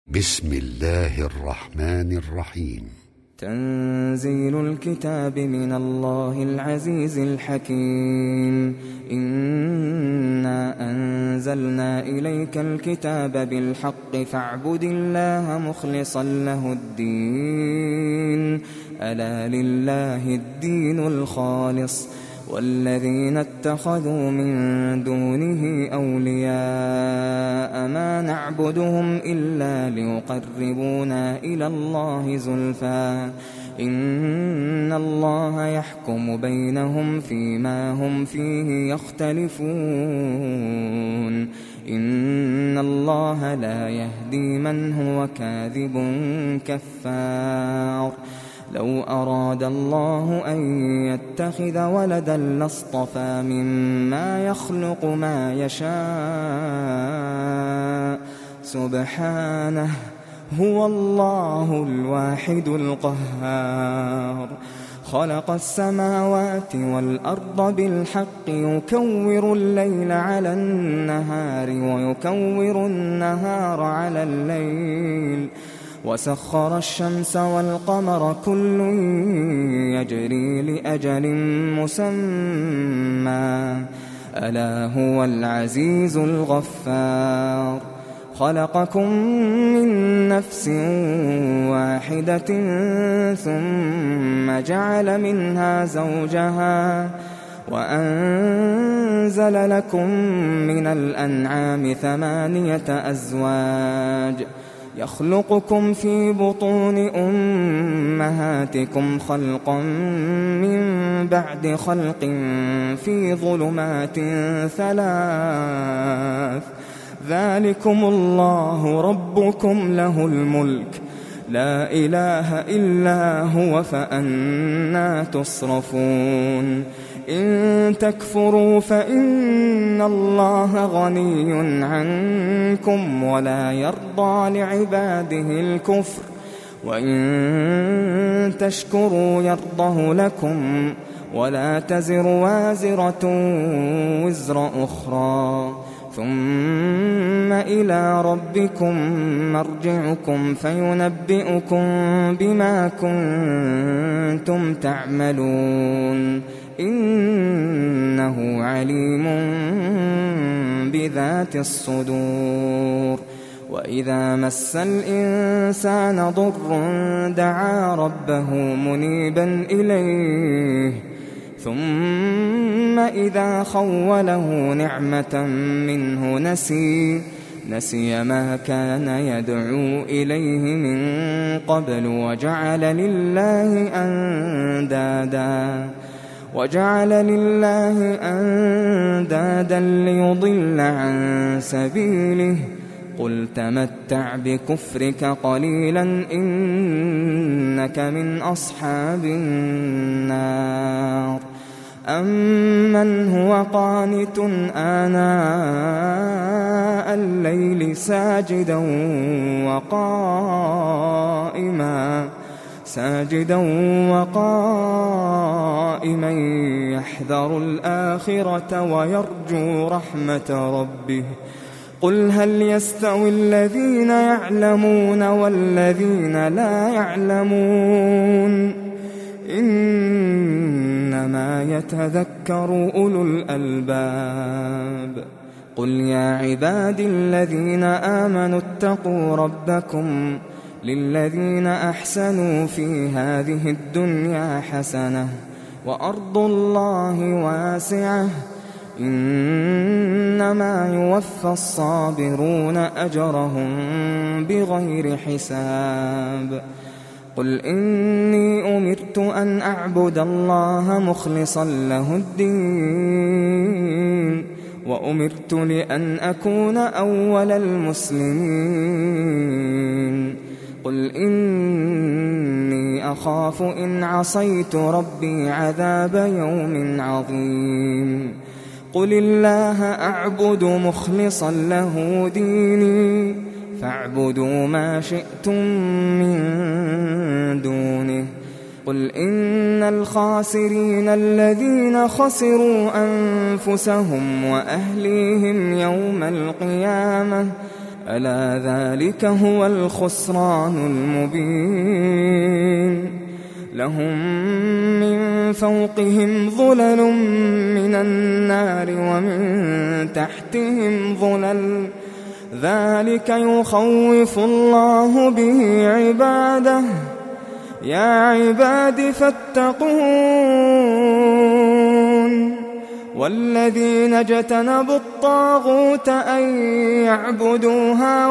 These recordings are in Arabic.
بسم الله الرحمن الرحيم. تنزيل الكتاب من الله العزيز الحكيم. إنا أنزلنا إليك الكتاب بالحق فاعبد الله مخلصا له الدين. ألا لله الدين الخالص والذين اتخذوا من دونه أولياء ما نعبدهم إلا ليقربونا إلى الله زلفى إن الله يحكم بينهم فيما هم فيه يختلفون. إن الله لا يهدي من هو كاذب كفار. لو أراد الله أن يتخذ ولدا لاصطفى مما يخلق ما يشاء سبحانه هو الله الواحد القهار. خلق السماوات والأرض بالحق يكور الليل على النهار ويكور النهار على الليل وسخر الشمس والقمر كل يجري لأجل مسمى ألا هو العزيز الغفار. خلقكم من نفس واحدة ثم جعل منها زوجها وأنزل لكم من الأنعام 8 أزواج يخلقكم في بطون أمهاتكم خلقا من بعد خلق في ظلمات 3 ذلكم الله ربكم له الملك لا إله إلا هو فأنى تصرفون. إن تكفروا فإن الله غني عنكم ولا يرضى لعباده الكفر وإن تشكروا يرضه لكم ولا تزر وازرة وزر أخرى ثم إلى ربكم مرجعكم فينبئكم بما كنتم تعملون. إنه عليم بذات الصدور. وإذا مس الإنسان ضر دعا ربه منيبا إليه ثم إذا خوله نعمة منه نسي ما كان يدعو إليه من قبل وجعل لله أندادا ليضل عن سبيله. قل تمتع بكفرك قليلا إنك من أصحاب النار. أمن هو قانت آناء الليل ساجدا وقائما يحذر الآخرة ويرجو رحمة ربه. قل هل يستوي الذين يعلمون والذين لا يعلمون إنما يتذكر أولو الألباب. قل يا عبادي الذين آمنوا اتقوا ربكم للذين أحسنوا في هذه الدنيا حسنة وأرض الله واسعة إنما يوفى الصابرون أجرهم بغير حساب. قل إني أمرت أن أعبد الله مخلصا له الدين وأمرت لأن أكون أول المسلمين. قل إني أخاف إن عصيت ربي عذاب يوم عظيم. قل الله أعبد مخلصا له ديني فاعبدوا ما شئتم من دونه. قل إن الخاسرين الذين خسروا أنفسهم وأهليهم يوم القيامة ألا ذلك هو الخسران المبين لهم من فوقهم ظلل من النار ومن تحتهم ظلل ذلك يخوف الله به عباده يا عباد فاتقون والذين اجتنبوا الطاغوت أن يعبدوها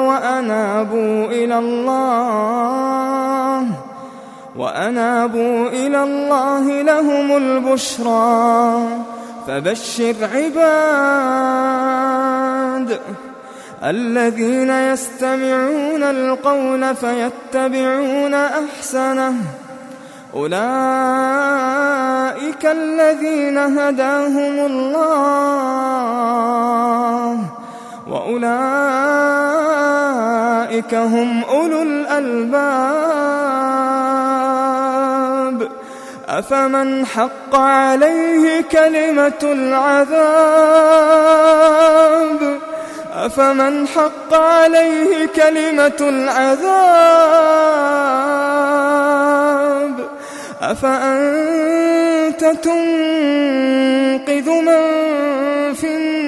وأنابوا إلى الله لهم البشرى فبشر عباد الذين يستمعون القول فيتبعون أحسنه أولئك الذين هداهم الله وأولئك هم أولو الألباب أفمن حق عليه كلمة العذاب أفأنت تنقذ من في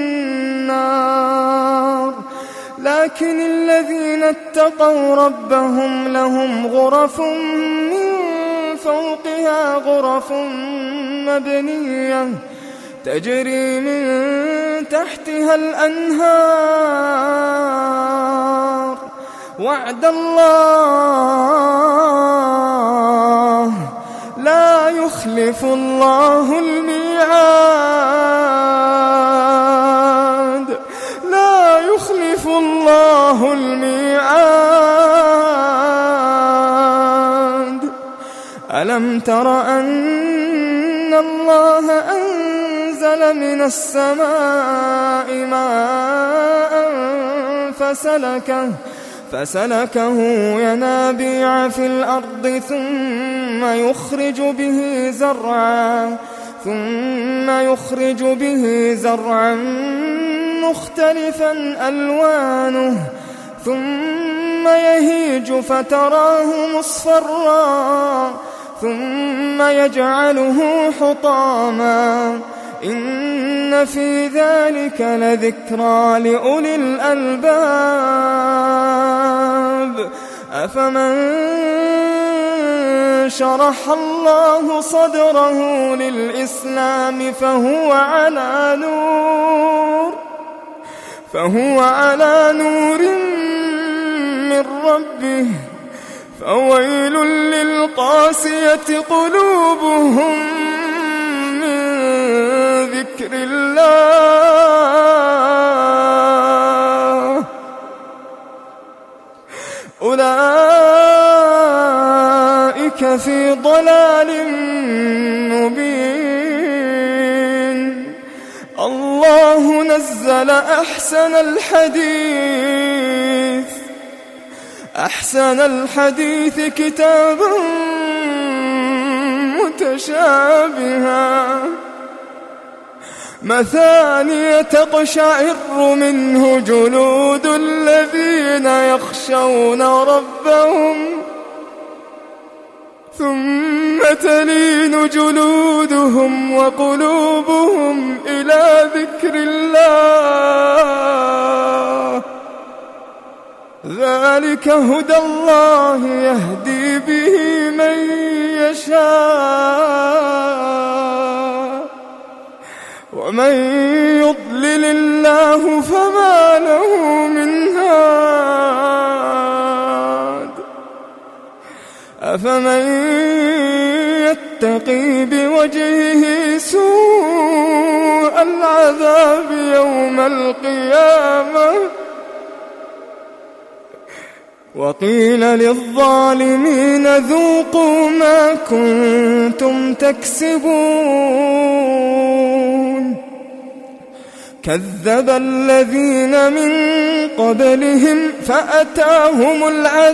النار لكن الذين اتقوا ربهم لهم غرف من فوقها غرف مبنية تجري من تحتها الأنهار وعد الله لا يخلف الله الميعاد ألم تر أن الله أنزل من السماء ماء فسلكه ينابيع في الأرض ثم يخرج به زرعا مختلفا ألوانه ثم يهيج فتراه مصفرا ثم يجعله حطاما إن في ذلك لذكرى لأولي الألباب أفمن شرح الله صدره للإسلام فهو على نور من ربه فويل للقاسية قلوبهم من ذكر الله أولئك في ضلال مبين الله نزل أحسن الحديث كتابا متشابها مثانية تقشعر منه جلود الذين يخشون ربهم ثم تلين جلودهم وقلوبهم إلى ذكر الله ذلك هدى الله يهدي به من يشاء ومن يضلل الله فما له من هاد أفمن يتقي بوجهه سوء العذاب يوم القيامة وقيل للظالمين ذوقوا ما كنتم تكسبون كذب الذين من قبلهم فأتاهم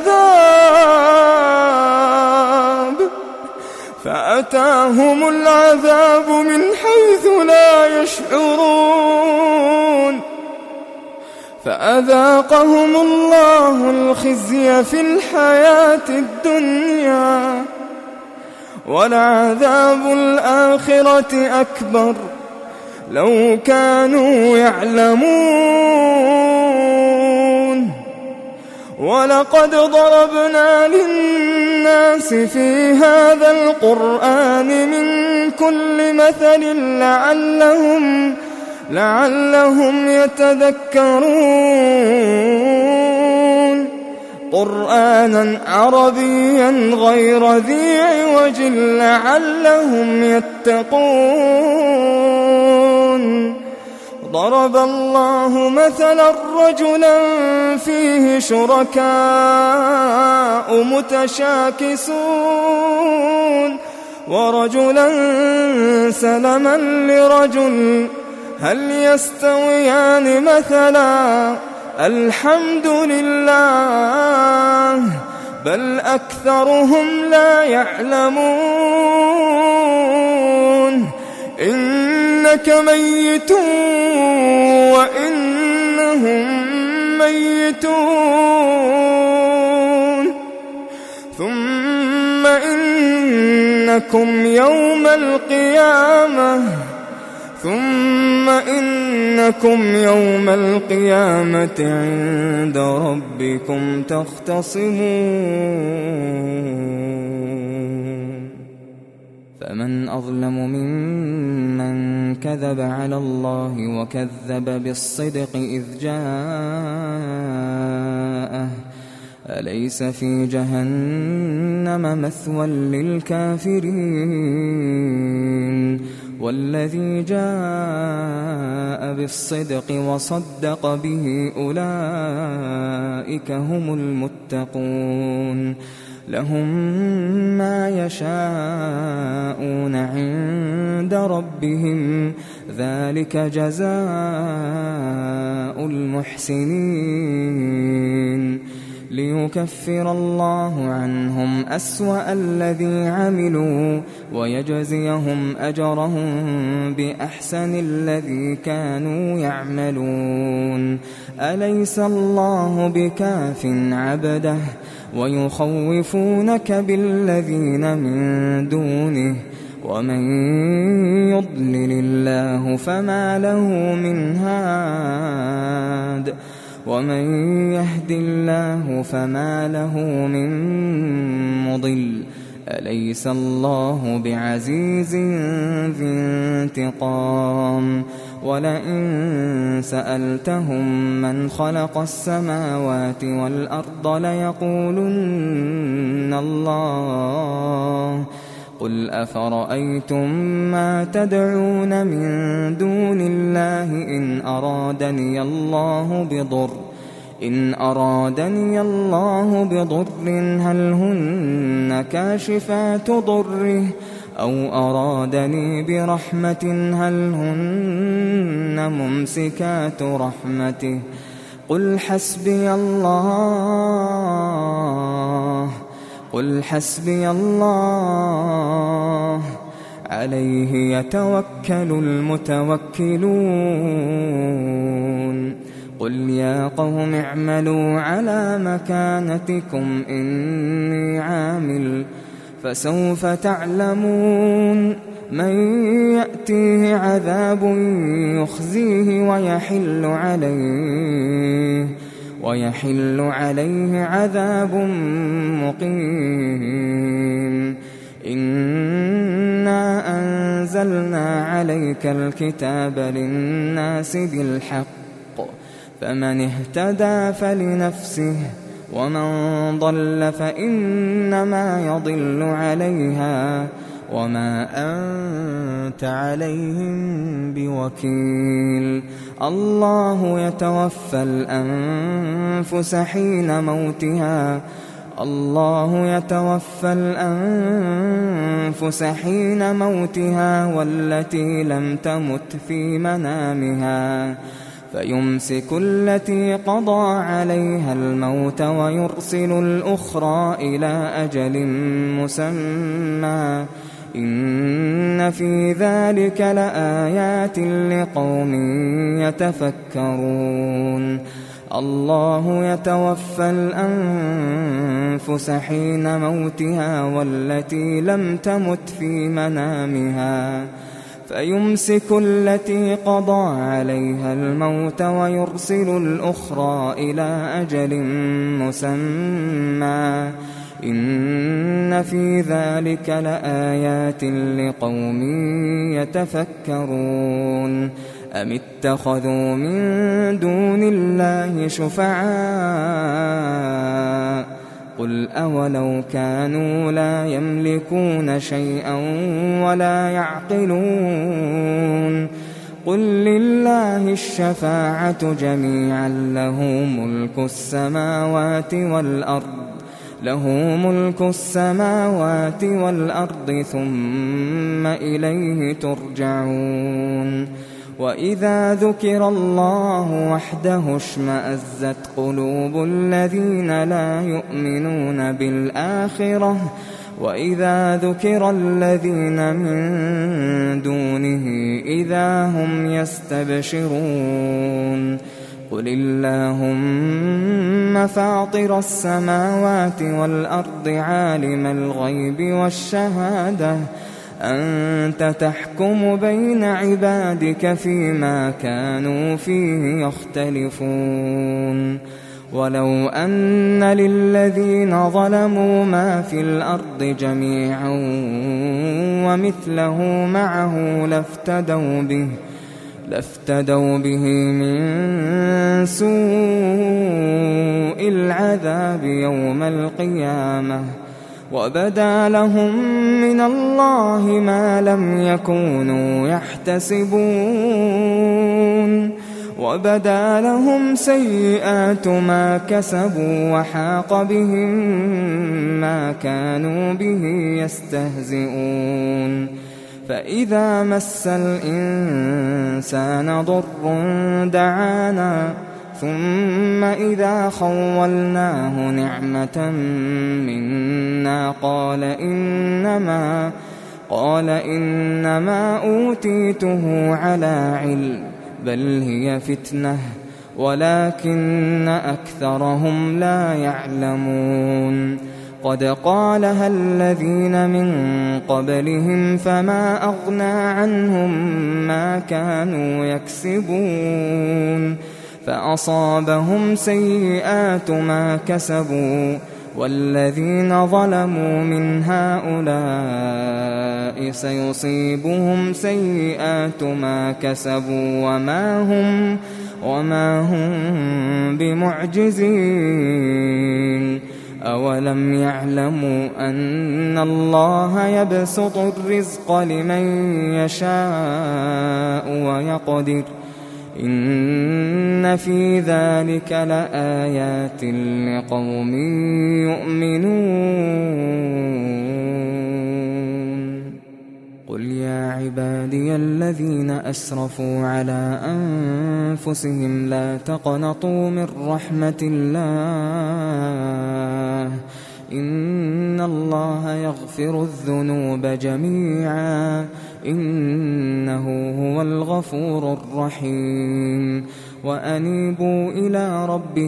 العذاب من حيث لا يشعرون فأذاقهم الله الخزي في الحياة الدنيا ولعذاب الآخرة أكبر لو كانوا يعلمون ولقد ضربنا للناس في هذا القرآن من كل مثل لعلهم يتذكرون قرآنا عربيا غير ذي عوج لعلهم يتقون ضرب الله مثلا رجلا فيه شركاء متشاكسون ورجلا سلما لرجل هل يستويان مثلا الحمد لله بل أكثرهم لا يعلمون إنك ميت وإنهم ميتون ثم إنكم يوم القيامة عند ربكم تختصمون فمن أظلم ممن كذب على الله وكذب بالصدق إذ جاءه أليس في جهنم مثوى للكافرين والذي جاء بالصدق وصدق به أولئك هم المتقون لهم ما يشاءون عند ربهم ذلك جزاء المحسنين ليكفر الله عنهم أسوأ الذي عملوا ويجزيهم أجرهم بأحسن الذي كانوا يعملون أليس الله بكاف عبده ويخوفونك بالذين من دونه ومن يضلل الله فما له من هاد ومن يهد الله فما له من مضل أليس الله بعزيز ذي انتقام ولئن سألتهم من خلق السماوات والأرض ليقولن الله قل أفرأيتم ما تدعون من دون الله إن أرادني الله بضر هل هن كاشفات ضره أو أرادني برحمة هل هن ممسكات رحمته قل حسبي الله عليه يتوكل المتوكلون قل يا قوم اعملوا على مكانتكم إني عامل فسوف تعلمون من يأتيه عذاب يخزيه ويحل عليه عذاب مقيم إنا أنزلنا عليك الكتاب للناس بالحق فمن اهتدى فلنفسه ومن ضل فإنما يضل عليها وما أنت عليهم بوكيل الله يتوفى الأنفس حين موتها والتي لم تمت في منامها فيمسك التي قضى عليها الموت ويرسل الأخرى إلى أجل مسمى إن في ذلك لآيات لقوم يتفكرون الله يتوفى الأنفس حين موتها والتي لم تمت في منامها فيمسك التي قضى عليها الموت ويرسل الأخرى إلى أجل مسمى إن في ذلك لآيات لقوم يتفكرون أم اتخذوا من دون الله شفعاء قل أولو كانوا لا يملكون شيئا ولا يعقلون قل لله الشفاعة جميعا له ملك السماوات والأرض ثم إليه ترجعون وإذا ذكر الله وحده اشمأزت قلوب الذين لا يؤمنون بالآخرة وإذا ذكر الذين من دونه إذا هم يستبشرون قل اللهم فاطر السماوات والأرض عالم الغيب والشهادة أنت تحكم بين عبادك فيما كانوا فيه يختلفون ولو أن للذين ظلموا ما في الأرض جميعا ومثله معه لافتدوا به من سوء العذاب يوم القيامة وبدا لهم من الله ما لم يكونوا يحتسبون وبدا لهم سيئات ما كسبوا وحاق بهم ما كانوا به يستهزئون فإذا مس الإنسان ضر دعانا ثم إذا خولناه نعمة منا قال إنما أوتيته على علم بل هي فتنة ولكن أكثرهم لا يعلمون قد قالها الذين من قبلهم فما أغنى عنهم ما كانوا يكسبون فأصابهم سيئات ما كسبوا والذين ظلموا من هؤلاء سيصيبهم سيئات ما كسبوا وما هم بمعجزين أولم يعلموا أن الله يبسط الرزق لمن يشاء ويقدر إن في ذلك لآيات لقوم يؤمنون قل يا عبادي الذين أسرفوا على أنفسهم لا تقنطوا من رحمة الله إن الله يغفر الذنوب جميعا إنه هو الغفور الرحيم وأنيبوا إلى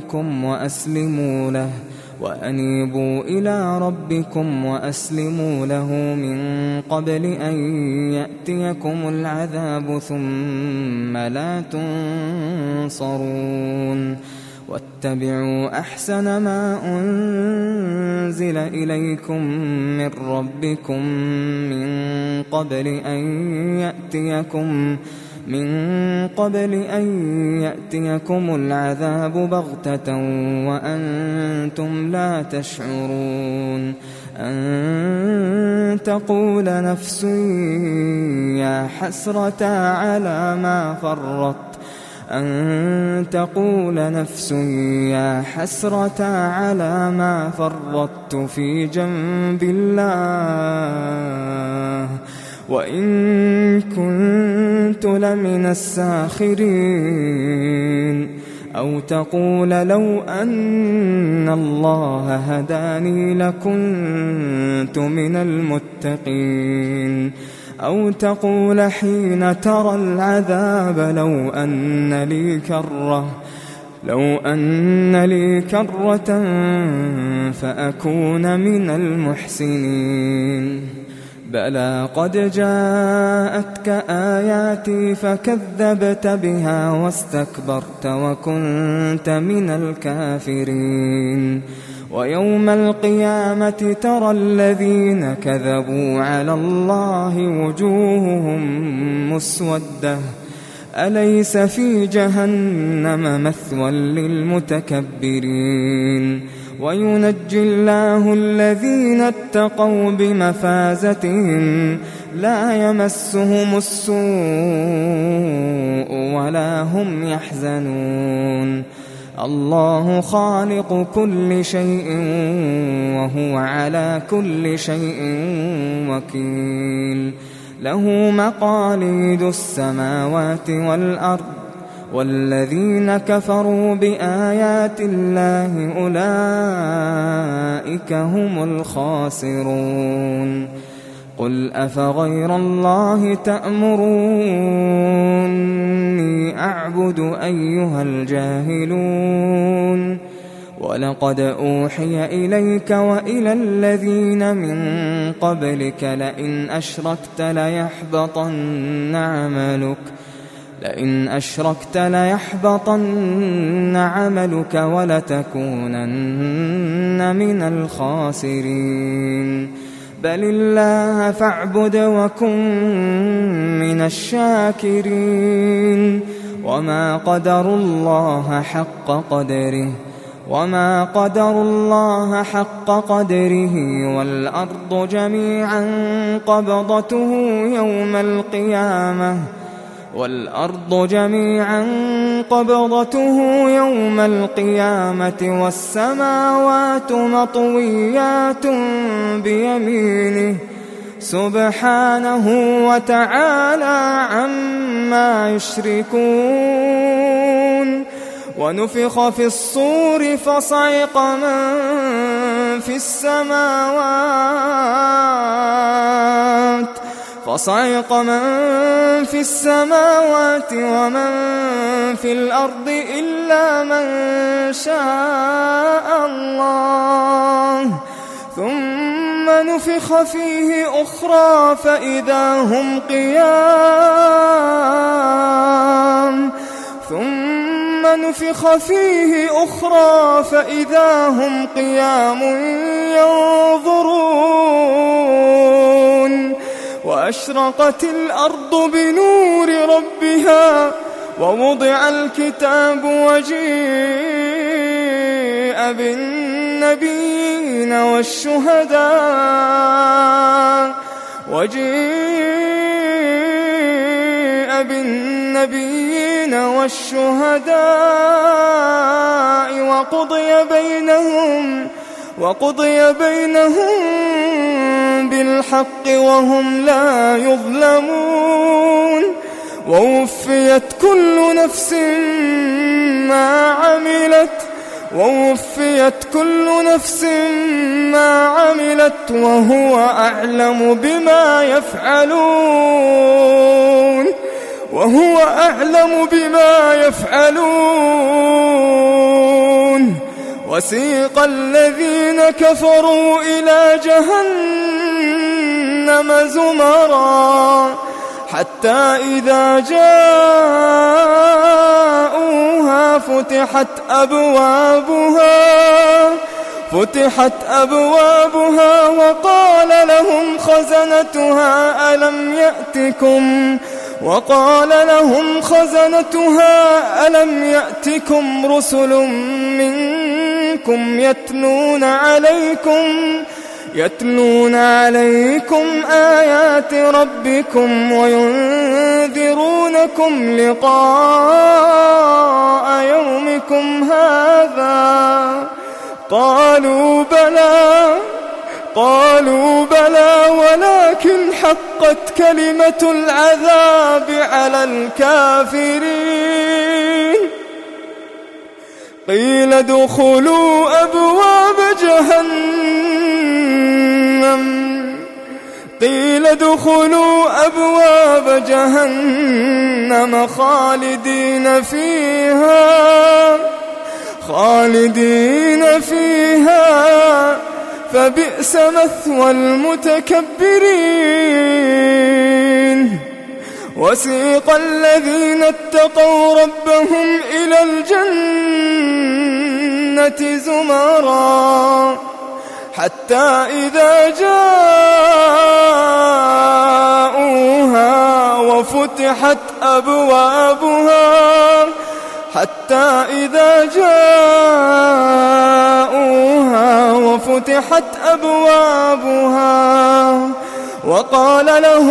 ربكم وأسلموا له من قبل أن يأتيكم العذاب ثم لا تنصرون واتبعوا أحسن ما أنزل إليكم من ربكم من قبل أن يأتيكم العذاب بغتة وأنتم لا تشعرون أن تقول نفس يا حسرة على ما فرطت في جنب الله وإن كنت لمن الساخرين أو تقول لو أن الله هداني لكنت من المتقين أو تقول حين ترى العذاب لو أن لي كرة لو أن لي كرة فأكون من المحسنين بلى قد جاءتك آياتي فكذبت بها واستكبرت وكنت من الكافرين ويوم القيامة ترى الذين كذبوا على الله وجوههم مسودة أليس في جهنم مثوى للمتكبرين وينجي الله الذين اتقوا بمفازتهم لا يمسهم السوء ولا هم يحزنون الله خالق كل شيء وهو على كل شيء وكيل له مقاليد السماوات والأرض والذين كفروا بآيات الله أولئك هم الخاسرون قل أفغير الله تأمروني أعبد أيها الجاهلون ولقد أوحي إليك وإلى الذين من قبلك لئن أشركت ليحبطن عملك ولتكونن من الخاسرين بل الله فاعبد وكن من الشاكرين وما قدروا الله حق قدره والأرض جميعا قبضته يوم القيامة والسماوات مطويات بيمينه سبحانه وتعالى عما يشركون ونفخ في الصور فصعق من في السماوات ومن في الأرض إلا من شاء الله ثم نفخ فيه أخرى فإذا هم قيام ينظرون وأشرقت الأرض بنور ربها ووضع الكتاب وجيء بالنبيين والشهداء وقضي بينهم بالحق وهم لا يظلمون ووفيت كل نفس ما عملت وهو أعلم بما يفعلون وسيق الذين كفروا إلى جهنم زمرا حتى إذا جاءوها فتحت أبوابها وقال لهم خزنتها ألم يأتكم رسل منكم يتلون عليكم آيات ربكم وينذرونكم لقاء يومكم هذا قالوا بلى ولكن حقت كلمة العذاب على الكافرين قيل ادخلوا أبواب جهنم خالدين فيها خالدين فيها فبئس مثوى المتكبرين. وسيق الذين اتقوا ربهم إلى الجنة زمرا حتى إذا جاءوها وفتحت أبوابها وقال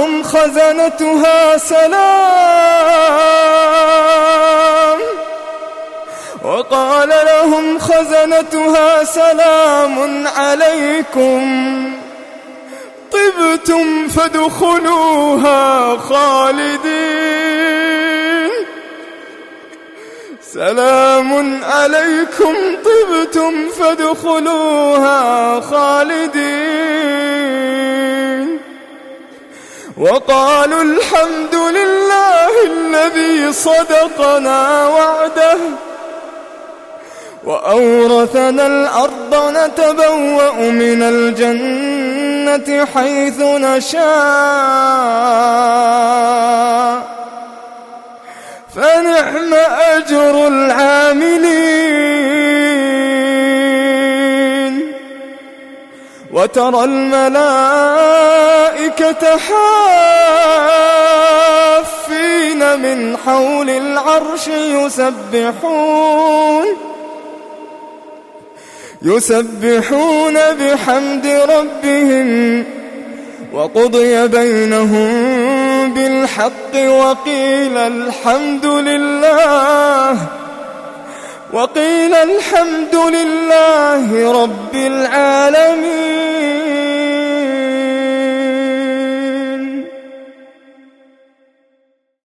لهم خزنتها سلام عليكم طبتم فادخلوها خالدين. سلام عليكم طبتم فادخلوها خالدين. وقالوا الحمد لله الذي صدقنا وعده وأورثنا الأرض نتبوأ من الجنة حيث نشاء فنعم أجر العاملين. وترى الملائكة حافين من حول العرش يسبحون بحمد ربهم وقضي بينهم بالحق وقيل الحمد لله رب العالمين.